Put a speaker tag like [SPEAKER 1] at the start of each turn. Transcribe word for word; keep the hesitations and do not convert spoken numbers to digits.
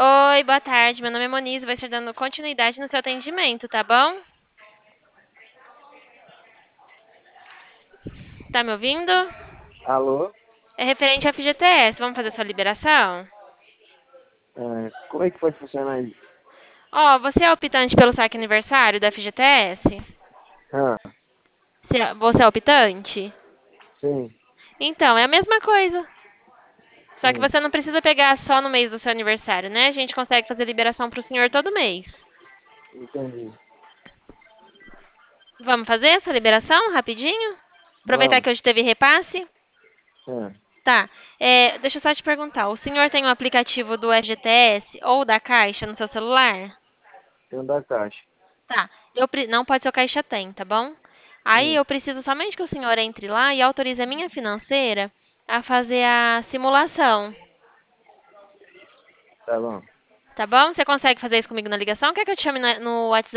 [SPEAKER 1] Oi, boa tarde. Meu nome é Moniz, vou estar dando continuidade no seu atendimento, tá bom? Tá me ouvindo?
[SPEAKER 2] Alô?
[SPEAKER 1] É referente ao F G T S. Vamos fazer sua liberação?
[SPEAKER 2] É, como é que pode funcionar isso?
[SPEAKER 1] Ó, você é optante pelo saque aniversário da F G T S?
[SPEAKER 2] Ah,
[SPEAKER 1] Se- Você é optante?
[SPEAKER 2] sim,
[SPEAKER 1] Então, é a mesma coisa. Só que
[SPEAKER 2] sim,
[SPEAKER 1] você não precisa pegar só no mês do seu aniversário, né? A gente consegue fazer liberação pro senhor todo mês.
[SPEAKER 2] entendi.
[SPEAKER 1] Vamos fazer essa liberação rapidinho? Aproveitar
[SPEAKER 2] Vamos.
[SPEAKER 1] que hoje teve repasse?
[SPEAKER 2] Ah,
[SPEAKER 1] Tá. É, deixa eu só te perguntar. O senhor tem um aplicativo do F G T S ou da Caixa no seu celular?
[SPEAKER 2] tem um da Caixa.
[SPEAKER 1] Tá. Eu, pre- não pode ser o Caixa Tem, tá bom? Aí
[SPEAKER 2] Hum,
[SPEAKER 1] eu preciso somente que o senhor entre lá e autorize a minha financeira a fazer a simulação.
[SPEAKER 2] tá bom.
[SPEAKER 1] Tá bom? Você consegue fazer isso comigo na ligação? Quer que eu te chame na- no WhatsApp?